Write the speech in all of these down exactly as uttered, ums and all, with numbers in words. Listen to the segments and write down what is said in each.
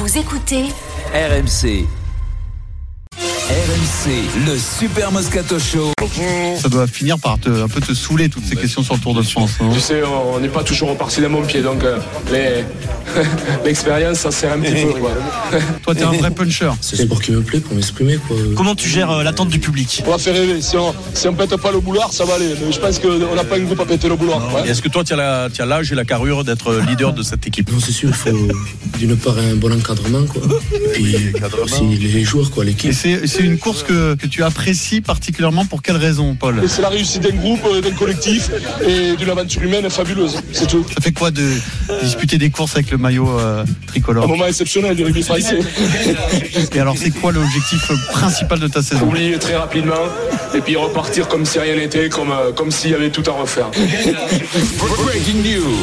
Vous écoutez R M C. R M C, le Super Moscato Show. Ça doit finir par te, un peu te saouler toutes ces questions sur le Tour de France. Hein. Tu sais, on n'est pas toujours reparti d'un bon pied, donc euh, les... l'expérience, ça sert un petit peu. Quoi. Toi, t'es un vrai puncher. C'est le sport qui me plaît pour m'exprimer. Quoi. Comment tu gères euh, l'attente du public? On va faire rêver. Si on si on pète pas le boulard, ça va aller. Mais je pense qu'on n'a pas un groupe à péter le boulard. Ouais. Est-ce que toi, tu as, la, tu as l'âge et la carrure d'être leader de cette équipe? Non, c'est sûr, il faut d'une part un bon encadrement. Quoi. Et puis aussi les joueurs, quoi, l'équipe. Et c'est, c'est une course que, que tu apprécies particulièrement. Pour quelle raison, Paul? Et c'est la réussite d'un groupe, d'un collectif et d'une aventure humaine fabuleuse. C'est tout. Ça fait quoi de disputer des courses avec le maillot euh, tricolore? Un moment exceptionnel du rugby français. Et alors, c'est quoi l'objectif principal de ta saison? Oublier très rapidement et puis repartir comme si rien n'était, comme, comme s'il y avait tout à refaire. Breaking news.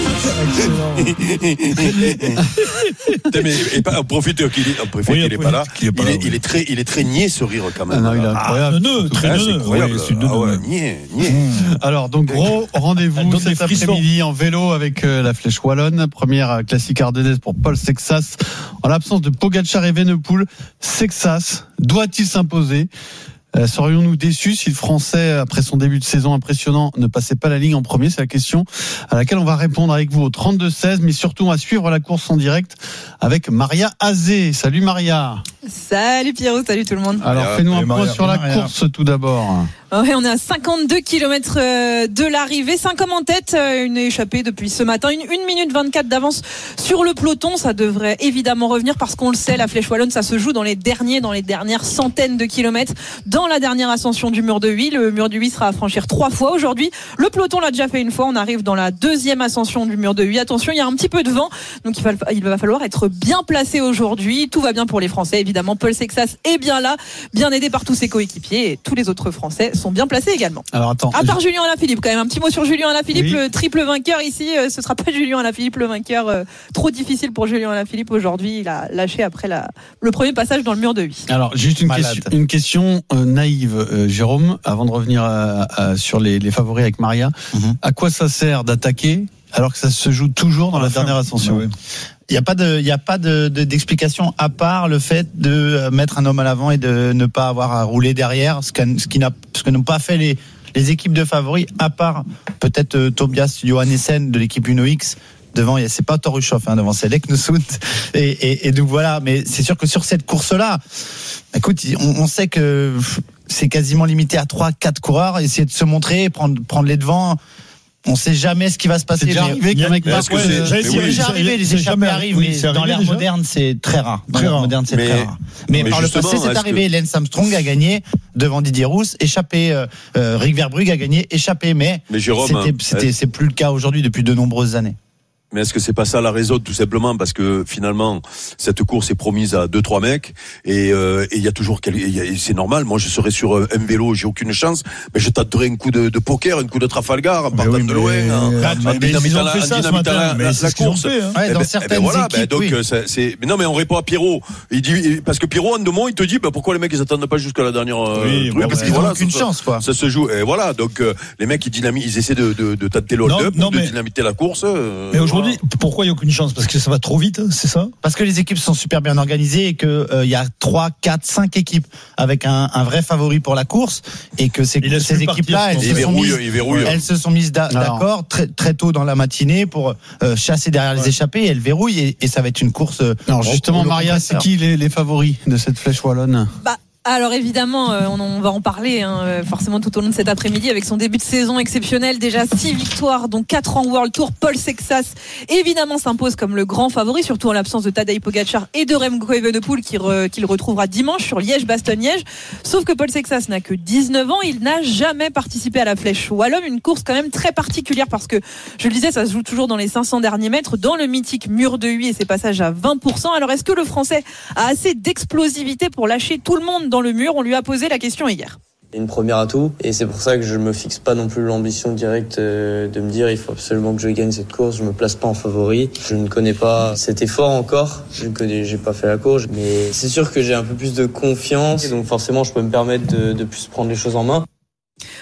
mais et pas, on profite qu'il est, on profite oui, qu'il est pas là. Il est, pas il, là, est, oui. il est très, il est très niais ce rire quand même. Ah non, il est incroyable. Ah, neuneux, très neuneux. C'est incroyable. Ouais, c'est ah ouais, niais, niais. Alors donc gros rendez-vous cet après-midi en vélo avec euh, la Flèche Wallonne, première classique ardennaise pour Paul Sexas. En l'absence de Pogačar et Venepool, Sexas doit-il s'imposer? Euh, serions-nous déçus si le Français, après son début de saison impressionnant, ne passait pas la ligne en premier? C'est la question à laquelle on va répondre avec vous au trente-deux seize, mais surtout on va suivre la course en direct avec Maria Azé. Salut Maria. Salut Pierrot, salut tout le monde. Alors Maria, fais-nous un point Maria, sur la Maria. course tout d'abord. Ouais, on est à cinquante-deux kilomètres de l'arrivée, cinq hommes en tête, une échappée depuis ce matin, une, une minute vingt-quatre d'avance sur le peloton. Ça devrait évidemment revenir parce qu'on le sait, la Flèche Wallonne, ça se joue dans les derniers, dans les dernières centaines de kilomètres, dans la dernière ascension du mur de Huy. Le mur de Huy sera à franchir trois fois aujourd'hui. Le peloton l'a déjà fait une fois. On arrive dans la deuxième ascension du mur de Huy. Attention, il y a un petit peu de vent, donc il va, il va falloir être bien placé aujourd'hui. Tout va bien pour les Français, évidemment. Paul Sexas est bien là, bien aidé par tous ses coéquipiers, et tous les autres Français sont bien placés également. Alors attends. À part je... Julien Alaphilippe, quand même un petit mot sur Julien Alaphilippe, oui. Le triple vainqueur ici. Euh, ce sera pas Julien Alaphilippe le vainqueur. Euh, trop difficile pour Julien Alaphilippe aujourd'hui. Il a lâché après la, le premier passage dans le mur de Huy. Alors juste une Malade. question, une question euh, naïve, euh, Jérôme, avant de revenir à, à, sur les, les favoris avec Maria. Mm-hmm. À quoi ça sert d'attaquer alors que ça se joue toujours dans la, la dernière ascension? Oui. Il n'y a pas de, il y a pas de, de, d'explication à part le fait de mettre un homme à l'avant et de ne pas avoir à rouler derrière, ce, ce qui n'a, ce que n'ont pas fait les, les équipes de favoris, à part peut-être euh, Tobias Johannessen de l'équipe Uno X. Devant, c'est pas Torushoff, hein, devant c'est Leknesund. Et, et, et donc voilà, mais c'est sûr que sur cette course-là, écoute, on, on sait que c'est quasiment limité à trois, quatre coureurs, essayer de se montrer, prendre, prendre les devants. On sait jamais ce qui va se passer. C'est déjà arrivé qu'un mec passe. C'est déjà arrivé, les échappées arrivent, mais dans l'ère moderne, c'est très rare. Dans l'ère moderne, c'est très rare. Mais par le passé, c'est arrivé. Lance Armstrong a gagné devant Didier Rousse, échappé. Euh, Rick Verbrugge a gagné, échappé. Mais, mais Jérôme, c'était, c'était, c'est plus le cas aujourd'hui depuis de nombreuses années. Mais est-ce que c'est pas ça la raison, tout simplement parce que finalement cette course est promise à deux trois mecs et euh, et il y a toujours quel... y a... c'est normal. Moi je serais sur un vélo, j'ai aucune chance, mais je tenterai un coup de, de poker, un coup de Trafalgar en partant oui, de loin, mais... en, en dynamitant la, la, la, la course. Fait, hein. Ouais, dans ben, certaines ben voilà, équipes, ben donc oui. c'est, c'est mais non mais on répond à Pierrot. Il dit parce que Pierrot en deux mots il te dit ben pourquoi les mecs ils attendent pas jusqu'à la dernière. Oui, truc, parce qu'ils n'ont aucune chance quoi. Ça se joue et voilà donc euh, les mecs ils dynamitent, ils essaient de de, de tenter le hold-up, de dynamiter la course. Mais aujourd'hui pourquoi il y a aucune chance? Parce que ça va trop vite, c'est ça? Parce que les équipes sont super bien organisées et que il euh, y a trois, quatre, cinq équipes avec un, un vrai favori pour la course et que ces, ces équipes-là, elles, se sont mises, elles se sont mises d'a- d'accord très, très tôt dans la matinée pour euh, chasser derrière ouais. les échappées. Et elles verrouillent et, et ça va être une course. Euh, Alors justement, Maria, c'est qui les, les favoris de cette Flèche Wallonne? Bah. Alors évidemment, euh, on, on va en parler hein, forcément tout au long de cet après-midi avec son début de saison exceptionnel. Déjà six victoires, dont quatre en World Tour. Paul Sexas évidemment s'impose comme le grand favori, surtout en l'absence de Tadej Pogačar et de Remco Evenepoel qui re, qu'il retrouvera dimanche sur Liège-Bastogne-Liège. Sauf que Paul Sexas n'a que dix-neuf ans, il n'a jamais participé à la Flèche Wallonne, une course quand même très particulière parce que, je le disais, ça se joue toujours dans les cinq cents derniers mètres, dans le mythique mur de Huy et ses passages à vingt pour cent. Alors est-ce que le Français a assez d'explosivité pour lâcher tout le monde dans le mur? On lui a posé la question hier. Une première atout et c'est pour ça que je me fixe pas non plus l'ambition directe de me dire il faut absolument que je gagne cette course, je me place pas en favori. Je ne connais pas cet effort encore, je ne connais, j'ai pas fait la course, mais c'est sûr que j'ai un peu plus de confiance donc forcément je peux me permettre de, de plus prendre les choses en main.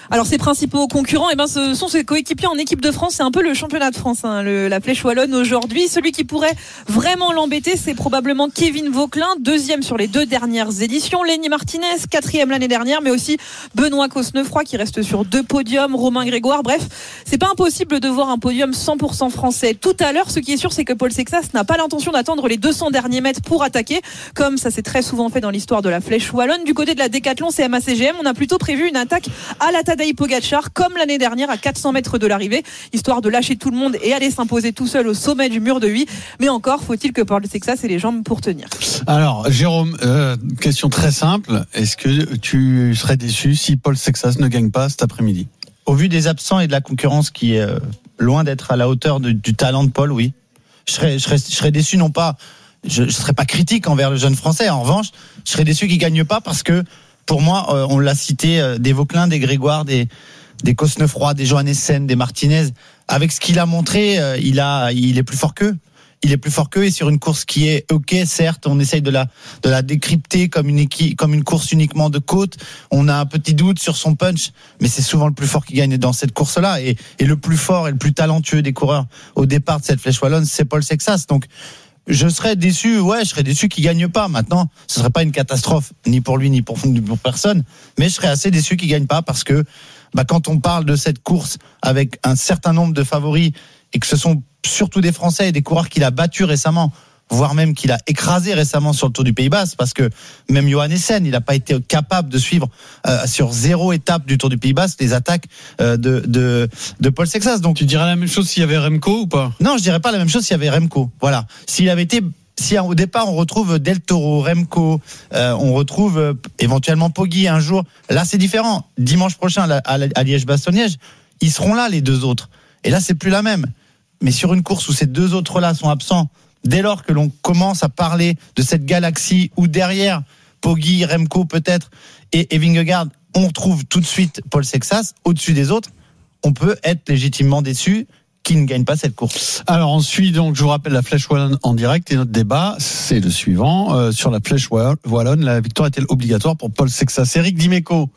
Alors ses principaux concurrents, eh ben, ce sont ses coéquipiers en équipe de France. C'est un peu le championnat de France, hein, le, la Flèche Wallonne aujourd'hui. Celui qui pourrait vraiment l'embêter, c'est probablement Kevin Vauquelin, deuxième sur les deux dernières éditions. Lenny Martinez, quatrième l'année dernière, mais aussi Benoît Cosnefroy qui reste sur deux podiums. Romain Grégoire. Bref, c'est pas impossible de voir un podium cent pour cent français tout à l'heure. Ce qui est sûr, c'est que Paul Sexas n'a pas l'intention d'attendre les deux cents derniers mètres pour attaquer, comme ça s'est très souvent fait dans l'histoire de la Flèche Wallonne. Du côté de la Décathlon C M A C G M, on a plutôt prévu une attaque à la Tadej Pogacar, comme l'année dernière à quatre cents mètres de l'arrivée, histoire de lâcher tout le monde et aller s'imposer tout seul au sommet du mur de Huy. Mais encore, faut-il que Paul Sexas ait les jambes pour tenir. Alors, Jérôme, euh, question très simple. Est-ce que tu serais déçu si Paul Sexas ne gagne pas cet après-midi ? Au vu des absents et de la concurrence qui est euh, loin d'être à la hauteur de, du talent de Paul, oui. Je serais, je serais, je serais déçu, non pas, je ne serais pas critique envers le jeune Français. En revanche, je serais déçu qu'il ne gagne pas parce que, pour moi, euh, on l'a cité, euh, des Vauquelin, des Grégoire, des, des Cosnefroy, des Johannessen, des Martinez. Avec ce qu'il a montré, euh, il, a, il est plus fort qu'eux. Il est plus fort qu'eux et sur une course qui est ok, certes, on essaye de la de la décrypter comme une équipe, comme une course uniquement de côte. On a un petit doute sur son punch, mais c'est souvent le plus fort qui gagne dans cette course-là et, et le plus fort et le plus talentueux des coureurs au départ de cette Flèche Wallonne, c'est Paul Sexas. Donc je serais déçu, ouais, je serais déçu qu'il gagne pas. Maintenant, ce serait pas une catastrophe ni pour lui ni pour, ni pour personne, mais je serais assez déçu qu'il gagne pas parce que bah quand on parle de cette course avec un certain nombre de favoris et que ce sont surtout des Français et des coureurs qu'il a battus récemment, voire même qu'il a écrasé récemment sur le Tour du Pays Basque, parce que même Johannessen, il n'a pas été capable de suivre euh, sur zéro étape du Tour du Pays Basque les attaques euh, de, de de Paul Sexas. Donc tu dirais la même chose s'il y avait Remco ou pas ? Non, je dirais pas la même chose s'il y avait Remco. Voilà, s'il avait été si au départ on retrouve Del Toro, Remco, euh, on retrouve euh, éventuellement Poggi un jour, là c'est différent. Dimanche prochain à, à, à Liège-Bastogne-Liège, ils seront là les deux autres. Et là c'est plus la même. Mais sur une course où ces deux autres-là sont absents, dès lors que l'on commence à parler de cette galaxie où derrière Poggi, Remco peut-être et, et Vingegaard, on trouve tout de suite Paul Sexas au-dessus des autres, on peut être légitimement déçu qu'il ne gagne pas cette course. Alors on suit donc, je vous rappelle, la Flèche Wallonne en direct et notre débat, c'est le suivant. Euh, sur la Flèche Wallonne, la victoire est-elle obligatoire pour Paul Sexas ? Éric Dimeco.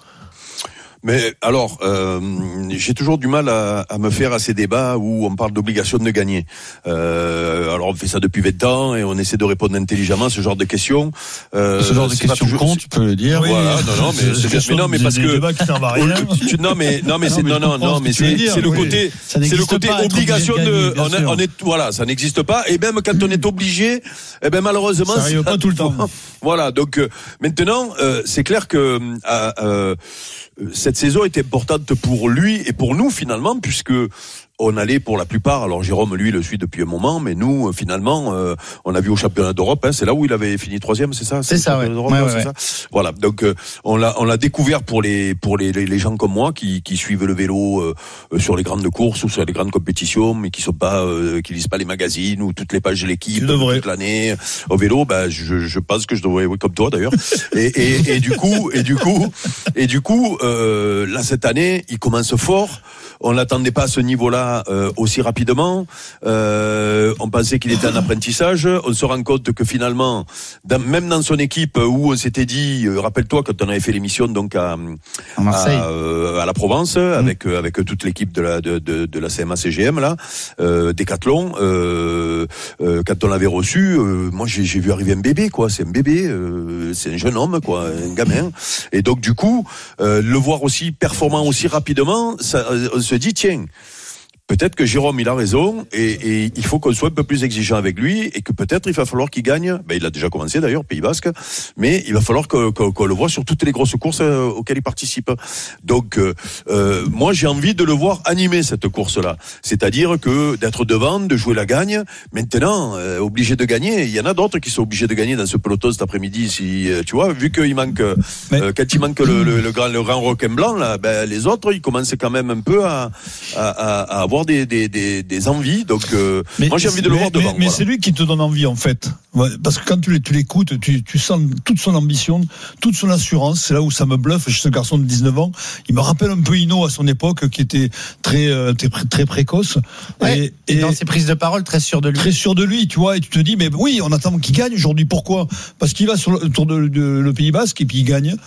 Mais alors, euh, j'ai toujours du mal à, à me faire à ces débats où on parle d'obligation de gagner. Euh, alors on fait ça depuis vingt ans et on essaie de répondre intelligemment à ce genre de questions. Euh, ce genre de questions toujours... con, tu peux le dire. Oui, voilà, non, non, mais c'est, c'est mais non, mais parce que tu, non, mais non, mais c'est non, non, non, mais c'est, c'est le oui. côté, c'est le côté pas, obligation de, on, est, on est, voilà, ça n'existe pas. Et même quand on est obligé, eh ben malheureusement, ça arrive pas tout le temps. Voilà, donc euh, maintenant, euh, c'est clair que euh, euh, cette saison est importante pour lui et pour nous finalement, puisque on allait pour la plupart, alors Jérôme lui le suit depuis un moment, mais nous finalement euh, on a vu au championnat d'Europe, hein, c'est là où il avait fini troisième, c'est ça, c'est, c'est ça, ouais. Ouais, ouais, c'est ouais. ça. Voilà, donc euh, on l'a on l'a découvert pour les pour les les, les gens comme moi qui qui suivent le vélo euh, sur les grandes courses ou sur les grandes compétitions, mais qui sont pas euh, qui lisent pas les magazines ou toutes les pages de l'équipe toute l'année au vélo. Bah je je pense que je devrais, oui, comme toi d'ailleurs. et, et et du coup et du coup et du coup euh, là cette année il commence fort. On l'attendait pas à ce niveau-là euh, aussi rapidement. Euh, on pensait qu'il était en apprentissage. On se rend compte que finalement, dans, même dans son équipe où on s'était dit, euh, rappelle-toi quand on avait fait l'émission donc à, à Marseille, à, euh, à la Provence, mmh. avec euh, avec toute l'équipe de la de de, de la C M A C G M là, euh, Décathlon. Euh, euh, quand on l'avait reçu, euh, moi j'ai, j'ai vu arriver un bébé quoi. C'est un bébé, euh, c'est un jeune homme quoi, un gamin. Et donc du coup, euh, le voir aussi performant aussi rapidement, ça, on se dit tiens, peut-être que Jérôme il a raison et, et il faut qu'on soit un peu plus exigeant avec lui et que peut-être il va falloir qu'il gagne. Ben il a déjà commencé d'ailleurs Pays Basque, mais il va falloir que, que, qu'on le voit sur toutes les grosses courses auxquelles il participe. Donc euh, euh, moi j'ai envie de le voir animer cette course-là, c'est-à-dire que d'être devant, de jouer la gagne. Maintenant, euh, obligé de gagner, il y en a d'autres qui sont obligés de gagner dans ce peloton cet après-midi. Si tu vois, vu qu'il manque, mais... euh, quand il manque le, le, le grand le grand requin blanc là, ben les autres ils commencent quand même un peu à, à, à, à avoir Des, des, des, des envies, donc euh, mais, moi j'ai envie de le mais, voir devant. Mais, mais voilà. C'est lui qui te donne envie en fait, parce que quand tu, tu l'écoutes, tu, tu sens toute son ambition, toute son assurance. C'est là où ça me bluffe chez ce garçon de dix-neuf ans. Il me rappelle un peu Hinault à son époque, qui était très très, très précoce. Ouais, et, et dans ses prises de parole, très sûr de lui. Très sûr de lui, tu vois. Et tu te dis, mais oui, on attend qu'il gagne aujourd'hui. Pourquoi ? Parce qu'il va sur le Tour de, de, le Pays Basque et puis il gagne.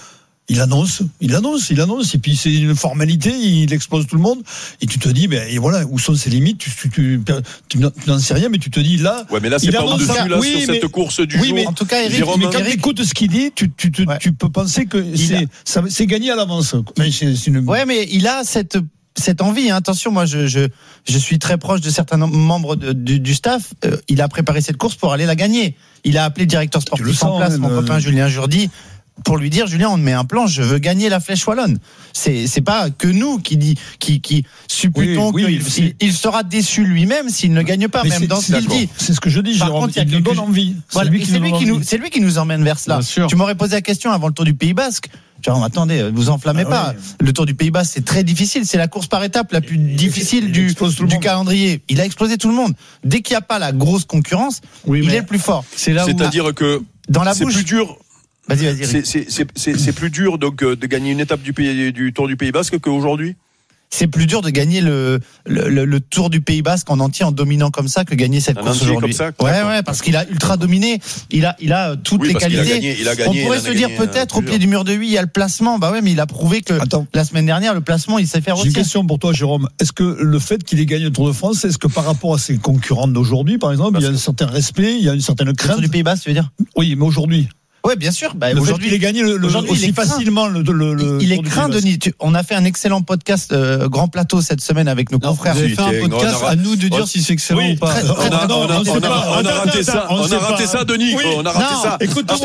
Il annonce, il annonce, il annonce, et puis c'est une formalité, il expose tout le monde, et tu te dis, ben et voilà, où sont ses limites, tu, tu, tu, tu n'en sais rien, mais tu te dis là. Ouais, mais là, c'est pas au-dessus, là, oui, sur mais, cette course du oui, jour. Mais, en tout cas, Eric, Jérôme, mais quand tu écoutes ce qu'il dit, tu, tu, tu, ouais. tu peux penser que c'est, a... ça, c'est gagné à l'avance. Mais c'est, c'est une... Ouais, mais il a cette, cette envie, hein. Attention, moi, je, je, je suis très proche de certains membres de, du, du staff, euh, il a préparé cette course pour aller la gagner. Il a appelé le directeur sportif le en place, même, mon euh... copain Julien Jourdi, pour lui dire, Julien, on te met un plan, je veux gagner la Flèche Wallonne. C'est, c'est pas que nous qui dit, qui, qui supputons oui, oui, qu'il il, il sera déçu lui-même s'il ne gagne pas, mais même dans ce qu'il dit. C'est ce que je dis, Par contre, il y a donne envie. Voilà, c'est, lui qui, c'est, lui qui nous, c'est lui qui nous emmène vers cela. Tu m'aurais posé la question avant le Tour du Pays Basque. Genre, attendez, vous enflammez ah, pas. Ouais. Le Tour du Pays Basque, c'est très difficile. C'est la course par étape la plus il, difficile il, il du, du calendrier. Il a explosé tout le monde. Dès qu'il n'y a pas la grosse concurrence, oui, il est le plus fort. C'est là C'est-à-dire où, que dans la c'est bouche, plus dur. Vas-y, vas-y. C'est, c'est, c'est, c'est, c'est plus dur donc de gagner une étape du, pays, du Tour du Pays Basque qu'aujourd'hui. C'est plus dur de gagner le, le, le, le Tour du Pays Basque en entier en dominant comme ça que gagner cette un course aujourd'hui. Comme ça, ouais, ouais, parce qu'il a ultra dominé. Il a, il a toutes oui, les qualités. Il a gagné, il a gagné, on pourrait se dire peut-être au pied du mur de huit, il y a le placement. Bah ouais, mais il a prouvé que Attends. la semaine dernière, le placement, il sait faire aussi. J'ai une question pour toi, Jérôme. Est-ce que le fait qu'il ait gagné le Tour de France, est-ce que par rapport à ses concurrents d'aujourd'hui, par exemple, parce il y a un certain respect, il y a une certaine crainte. Le Tour du Pays Basque, tu veux dire? Oui, mais aujourd'hui. Ouais, bien sûr. Bah, le aujourd'hui, fait qu'il ait gagné le, le, aussi facilement le, le, le il, il est craint, Denis. Tu, on a fait un excellent podcast euh, Grand Plateau cette semaine avec nos non, confrères. Vous avez fait un podcast a... à nous de dire on... si c'est excellent oui, ou pas. Très, très, on a, on a, on a, on a raté ça. On a raté ça, Denis. On a raté ça. Écoute-moi,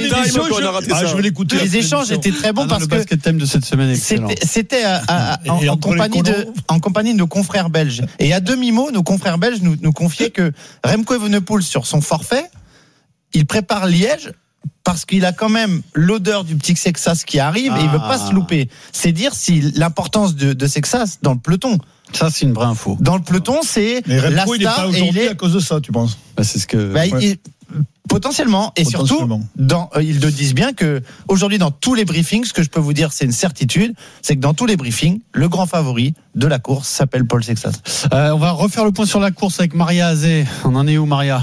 on a raté ça. Je vais l'écouter. Les échanges étaient très bons parce que le basket thème de cette semaine est excellent. C'était en compagnie de en compagnie de nos confrères belges. Et à demi-mot, nos confrères belges nous confiaient que Remco Evenepoel sur son forfait, il prépare Liège. Parce qu'il a quand même l'odeur du petit Sexas qui arrive ah. et il veut pas se louper. C'est dire si l'importance de, de Sexas dans le peloton. Ça, c'est une vraie info. Dans le peloton, c'est mais la star. Il n'est pas aujourd'hui et il est... à cause de ça, tu penses bah, c'est ce que. Bah, ouais. il... Potentiellement. Et potentiellement. Surtout, dans, euh, ils le disent bien que aujourd'hui, dans tous les briefings, ce que je peux vous dire, c'est une certitude, c'est que dans tous les briefings, le grand favori de la course s'appelle Paul Sexas. Euh, on va refaire le point sur la course avec Maria Azé. On en est où, Maria?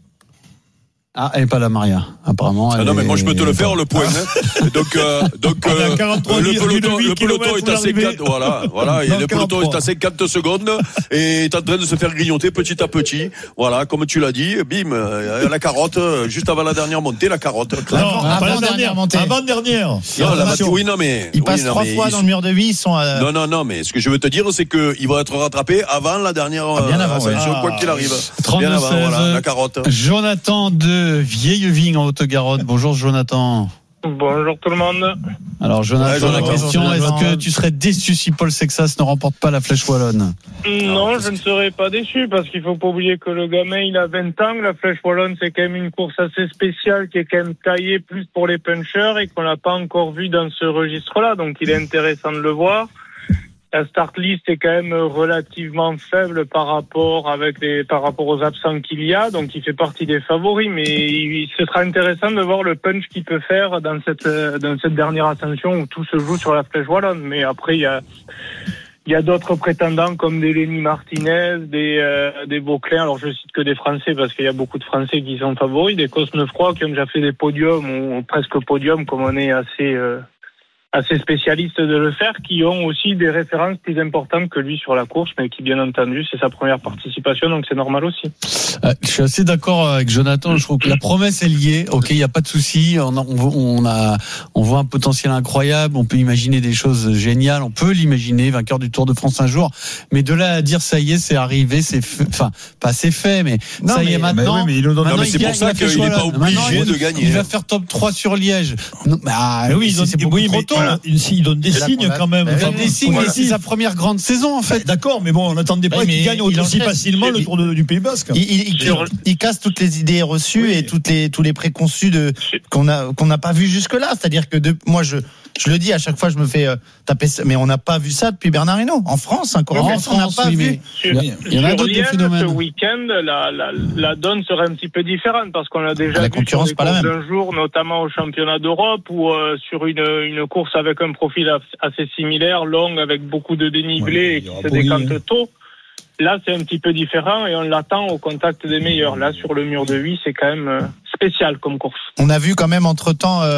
Ah, elle n'est pas là, Maria, apparemment. Ah non, mais moi, je peux te le faire, le point. Hein. Donc, euh, donc euh, le peloton, le peloton est à cinquante, voilà, voilà, et le peloton est à cinquante secondes et est en train de se faire grignoter petit à petit. Voilà, comme tu l'as dit, bim, euh, la carotte, juste avant la dernière montée, la carotte. Non, avant, avant la dernière montée. Avant dernière. Non, la montée, oui, non, mais. Ils passent oui, non, trois mais fois ils... dans le mur de vie, ils sont à... Non, non, non, mais ce que je veux te dire, c'est qu'ils vont être rattrapés avant la dernière ah, bien avant, ascension, ouais. quoi qu'il arrive. Bien avant, voilà, la carotte. Jonathan de Vieilleville en Haute-Garonne. Bonjour Jonathan. Bonjour tout le monde. Alors Jonathan, ouais, la question, Jonathan. Est-ce que tu serais déçu si Paul Sexas ne remporte pas la Flèche Wallonne? Non, je ne serais pas déçu parce qu'il faut pas oublier que le gamin il a vingt ans, la Flèche Wallonne c'est quand même une course assez spéciale qui est quand même taillée plus pour les punchers et qu'on n'a pas encore vu dans ce registre-là, donc il est intéressant de le voir. La start list est quand même relativement faible par rapport avec les, par rapport aux absents qu'il y a, donc il fait partie des favoris, mais il, ce sera intéressant de voir le punch qu'il peut faire dans cette, dans cette dernière ascension où tout se joue sur la Flèche Wallonne. Mais après, il y a, il y a d'autres prétendants comme des Lenny Martinez, des, euh, des Vauclin. Alors, je cite que des Français parce qu'il y a beaucoup de Français qui sont favoris, des Cosnefroy qui ont déjà fait des podiums ou presque podiums comme on est assez, euh, assez spécialistes de le faire, qui ont aussi des références plus importantes que lui sur la course, mais qui, bien entendu, c'est sa première participation, donc c'est normal aussi. Euh, je suis assez d'accord avec Jonathan. Je trouve que la promesse est liée. Ok, il n'y a pas de souci. On a, on a, on voit un potentiel incroyable. On peut imaginer des choses géniales. On peut l'imaginer, vainqueur du Tour de France un jour. Mais de là à dire ça y est, c'est arrivé, c'est, enfin, pas c'est fait, mais non, ça mais, y est maintenant. Mais, oui, mais, non, mais c'est pour ça qu'il n'est pas obligé de gagner. Il va faire top trois sur Liège. Non, bah, oui, c'est, c'est beaucoup oui, trop tôt. Il donne des signes quand même. Il donne des signes, mais c'est sa première grande saison en fait. D'accord, mais bon, on n'attendait pas qu'il gagne aussi facilement le Tour du Pays Basque. Il, il, il, il casse toutes les idées reçues oui. et toutes les, tous les préconçus de, qu'on a, qu'on n'a pas vu jusque-là. C'est-à-dire que de, moi, je, je le dis à chaque fois, je me fais euh, taper, mais on n'a pas vu ça depuis Bernard Hinault. En France, encore en France, on n'a pas oui, vu. Sur, il y en a d'autres Liège, phénomènes. Ce week-end, la, la, la donne serait un petit peu différente parce qu'on a déjà la vu sur des courses d'un jour, notamment au championnat d'Europe ou euh, sur une, une course avec un profil assez similaire, longue, avec beaucoup de dénivelé ouais, et qui se décante hein. tôt. Là, c'est un petit peu différent et on l'attend au contact des meilleurs. Là, sur le mur de huit, c'est quand même spécial comme course. On a vu quand même entre-temps, euh,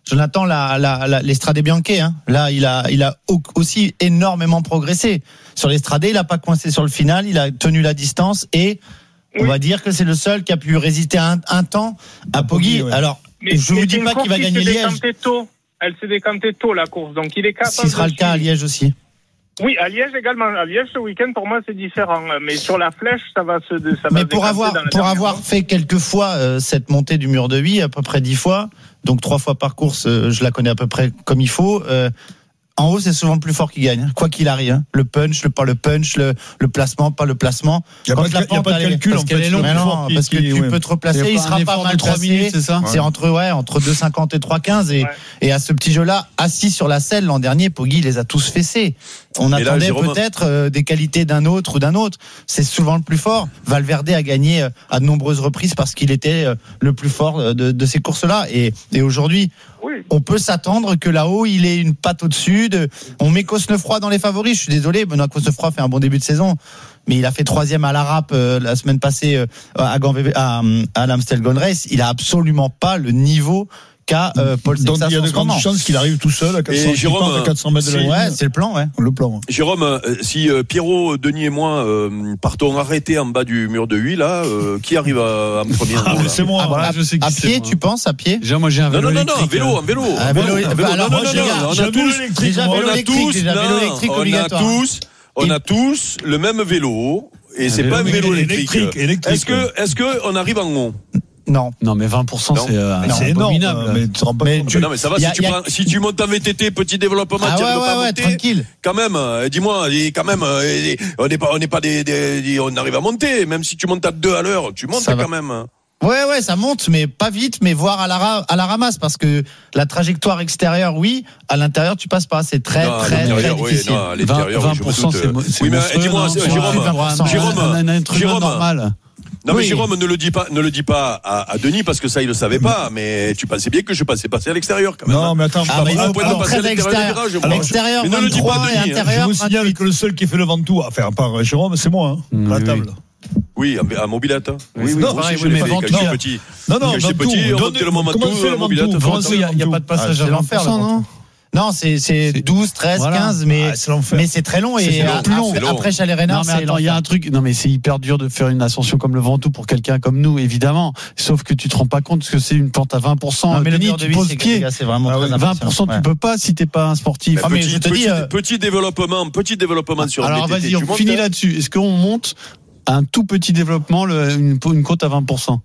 Jonathan, la, la, la, l'Estrade Bianche, hein. Là, il a, il a aussi énormément progressé. Sur l'Estrade, il a pas coincé sur le final, il a tenu la distance et oui. on va dire que c'est le seul qui a pu résister un, un temps à Poggi. Ouais. Alors, mais, je vous dis pas qu'il va gagner Liège. Tôt. Elle s'est décantée tôt, la course, donc il est capable. Ce sera le cas à Liège aussi. Oui, à Liège également. À Liège, ce week-end, pour moi, c'est différent. Mais sur la flèche, ça va se, ça Mais va pour avoir, pour avoir fois. fait quelques fois euh, cette montée du mur de huit, à peu près dix fois, donc trois fois par course, euh, je la connais à peu près comme il faut. Euh, En haut, c'est souvent le plus fort qui gagne, quoi qu'il arrive. Hein. Le punch, le pas le punch, le, le placement, pas le placement. Il n'y a, a pas de calcul, parce en fait. Long, non, qui, parce que qui, tu ouais. peux te replacer, il, il sera pas mal placé. Minutes, c'est ça c'est ouais. entre, ouais, entre deux cinquante et trois quinze. Et, ouais. et à ce petit jeu-là, assis sur la selle, l'an dernier, Poggi les a tous fessés. On mais attendait là, peut-être euh, des qualités d'un autre ou d'un autre. C'est souvent le plus fort. Valverde a gagné euh, à de nombreuses reprises parce qu'il était euh, le plus fort de, de ces courses-là. Et, et aujourd'hui, oui. on peut s'attendre que là-haut, il ait une patte au-dessus. De... On met Cosnefroy dans les favoris. Je suis désolé, Benoît Cosnefroy fait un bon début de saison. Mais il a fait troisième à l'Arap euh, la semaine passée euh, à, à, à l'Amstel Gold Race. Il a absolument pas le niveau qu'a euh, Paul Sexas. Donc il y a de grandes chances qu'il arrive tout seul à quatre cents, Jérôme, à quatre cents mètres de la ligne. Ouais, c'est le plan, ouais. Le plan. Ouais. Jérôme, euh, si euh, Pierrot, Denis et moi euh, partons arrêtés en bas du mur de huit, là, euh, qui arrive à, à me premier ah, c'est moi. Ah, voilà, je sais à pied, tu penses, à pied? Déjà, moi j'ai un vélo. Non, non, non, électrique. non, un vélo, un vélo. Un vélo, un vélo. Alors, moi, j'ai on a tous, déjà vélo électrique, déjà vélo électrique obligatoire. On a tous, on a tous le même vélo. Et c'est pas un vélo électrique. électrique. Est-ce que, est-ce que on arrive en haut? Non. Non, mais vingt pour cent, non. c'est, euh, mais c'est abominable. Énorme, mais, tu rends pas mais, compte. tu, non, mais ça va, y a, si, tu a... prends, si tu montes en V T T, petit développement, ah tu ouais, ne ouais, pas ouais, monter. Tranquille. Quand même, dis-moi, quand même, on n'est pas, on n'est pas des, des, on arrive à monter. Même si tu montes à deux à l'heure, tu montes ça quand va. même. Ouais, ouais, ça monte, mais pas vite, mais voir à la, ra- à la ramasse, parce que la trajectoire extérieure, oui, à l'intérieur, tu passes pas. C'est très, non, très, très difficile. Oui, non, à l'extérieur, vingt pour cent, oui, c'est, c'est oui, mais monstrueux, dis-moi, non, Jérôme, Jérôme, un être humain normal. Non oui. mais Jérôme, ne le dis pas, ne le dis pas à, à Denis parce que ça il le savait pas. Mais tu pensais bien que je passais passer à l'extérieur quand même. Non mais attends, ah, mais pas pas alors, très extérieur. À l'extérieur, mais ne le dis pas Denis. Et intérieur, je vous signale que le seul qui fait le Ventoux, enfin à part Jérôme, c'est moi, hein, mmh, à la table. Oui, à mobilette. Oui, oui, non, aussi, je l'ai fait quand j'étais petit. Non, non, quand j'étais petit, on montait le moment tout, mobilette. Il n'y a pas de passage à vingt pour cent, non? Non, c'est, c'est douze, treize, voilà. quinze, mais, ah, c'est mais c'est très long. Et long, plus long. Après Chalet-Reynard, c'est long. Il y a un truc, non, mais c'est hyper dur de faire une ascension comme le Ventoux pour quelqu'un comme nous, évidemment. Sauf que tu te rends pas compte que c'est une pente à vingt pour cent. Non, mais Denis, le tu poses pied. C'est vraiment ah, vingt pour cent, tu ouais. peux pas si t'es pas un sportif. Ah, mais petit, je te petit, dis, euh... petit développement, petit développement sur alors, le B T T. Alors, vas-y, on finit là-dessus. Est-ce qu'on monte un tout petit développement, le, une, une côte à vingt pour cent?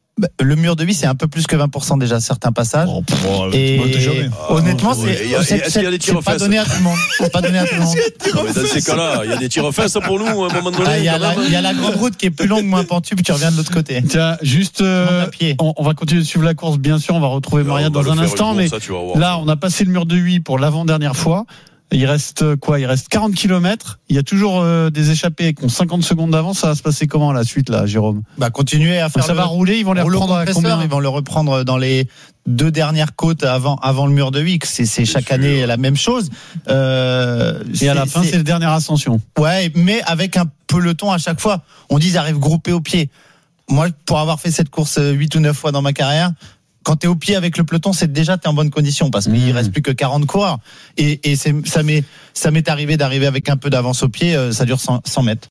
Le mur de huit, c'est un peu plus que vingt pour cent déjà, certains passages. Oh, oh, et honnêtement, oh, c'est, y a, c'est, c'est, c'est, c'est pas donné à tout le monde. C'est pas donné à tout le monde. Dans ces cas-là, il y a des tirs fesses pour nous, à un moment donné. Ah, il y a la, il y a la grande route qui est plus longue, moins pentue, puis tu reviens de l'autre côté. Tiens, juste, euh, on, on va continuer de suivre la course, bien sûr, on va retrouver Maria dans un instant, mais ça, là, on a passé le mur de huit pour l'avant-dernière fois. Il reste quoi? Il reste quarante kilomètres. Il y a toujours euh, des échappés qui ont cinquante secondes d'avance. Ça va se passer comment la suite là, Jérôme? Bah continuer à faire. Donc ça le, va rouler. Ils vont les reprendre à combien? Ils vont le reprendre dans les deux dernières côtes avant avant le mur de huit. C'est, c'est chaque année la même chose. Euh, Et à la fin, c'est, c'est la dernière ascension. Ouais, mais avec un peloton à chaque fois. On dit ils arrivent groupés au pied. Moi, pour avoir fait cette course huit ou neuf fois dans ma carrière. Quand t'es au pied avec le peloton, c'est déjà t'es en bonne condition parce qu'il mmh. reste plus que quarante coureurs et, et c'est, ça m'est ça m'est arrivé d'arriver avec un peu d'avance au pied, ça dure cent, cent mètres.